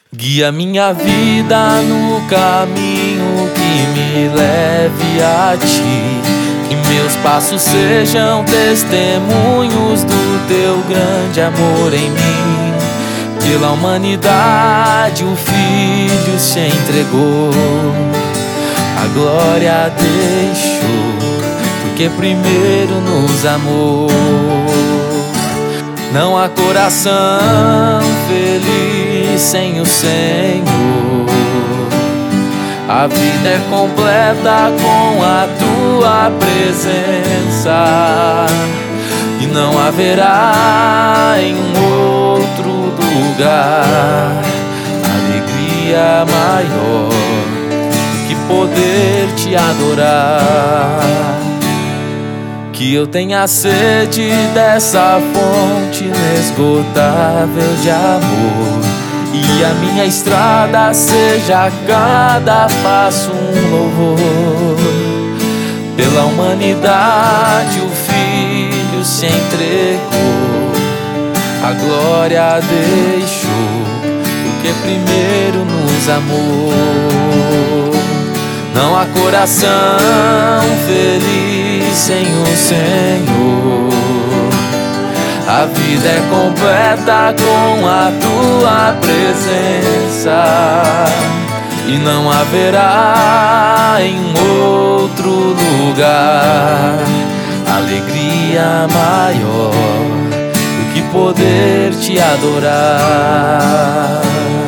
Guia minha vida no caminho que me leve a ti. Que meus passos sejam testemunhos do teu grande amor em mim. Pela humanidade o Filho se entregou, a glória deixou, porque primeiro nos amou. Não há coração feliz sem o Senhor. A vida é completa com a tua presença, e não haverá em outro lugar alegria maior do que poder te adorar. Que eu tenha sede dessa fonte inesgotável de amor, e a minha estrada seja a cada passo um louvor. Pela humanidade o Filho se entregou, a glória deixou, porque primeiro nos amou. Não há coração feliz sem o Senhor. A vida é completa com a tua presença, e não haverá em outro lugar alegria maior do que poder te adorar.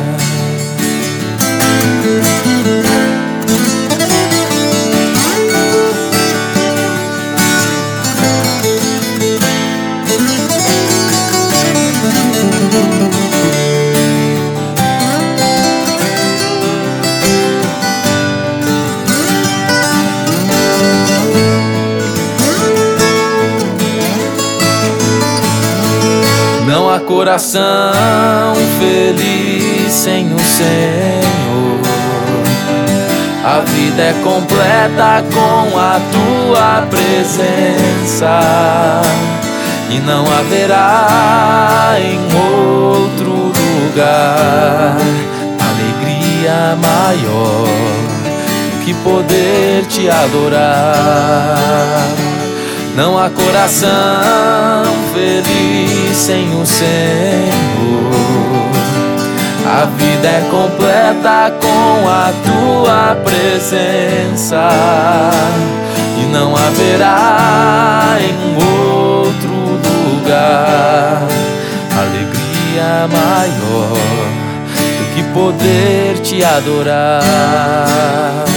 Não há coração feliz sem o Senhor. A vida é completa com a tua presença, e não haverá em outro lugar alegria maior do que poder te adorar. Não há coração feliz sem o Senhor. A vida é completa com a tua presença, e não haverá em outro lugar alegria maior do que poder te adorar.